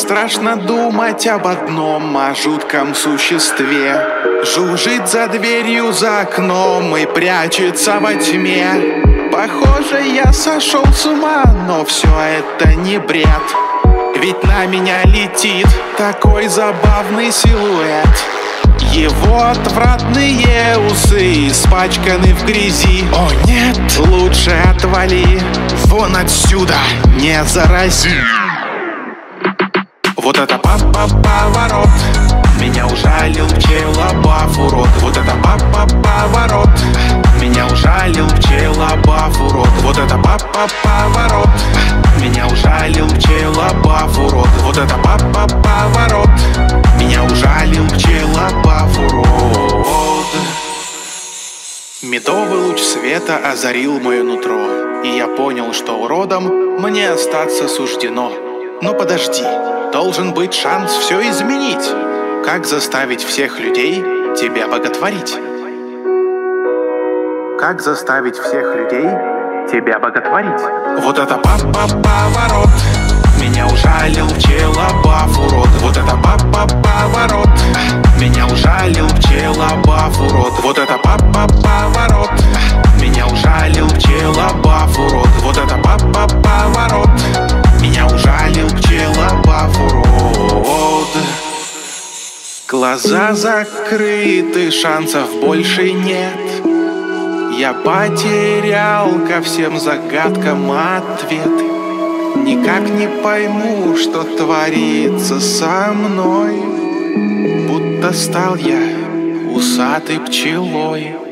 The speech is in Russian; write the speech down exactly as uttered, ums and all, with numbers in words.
страшно думать об одном, о жутком существе. Жужжит за дверью, за окном и прячется во тьме. Похоже, я сошел с ума, но все это не бред. Ведь на меня летит такой забавный силуэт. Его отвратные усы испачканы в грязи. О нет, лучше отвали, вон отсюда, не зарази. Вот это папа-поворот, меня ужалил пчелобав урод. Вот это папа-поворот, меня ужалил пчелобав урод. Вот это папа-поворот, меня ужалил пчелобав урод. Вот это папа-поворот, меня ужалил пчелобав урод. Медовый луч света озарил мое нутро, и я понял, что уродом мне остаться суждено. Но подожди, должен быть шанс все изменить. Как заставить всех людей тебя боготворить? Как заставить всех людей тебя боготворить? Вот это папа-поворот, меня ужалил пчелобав урод. Вот это папа-поворот, меня ужалил пчелобав урод. Вот это папа-поворот, меня ужалил пчелобав урод. Вот это папа-поворот, меня ужалил пчелобав урод. Глаза закрыты, шансов больше нет. Я потерял ко всем загадкам ответ. Никак не пойму, что творится со мной. Будто стал я усатой пчелой.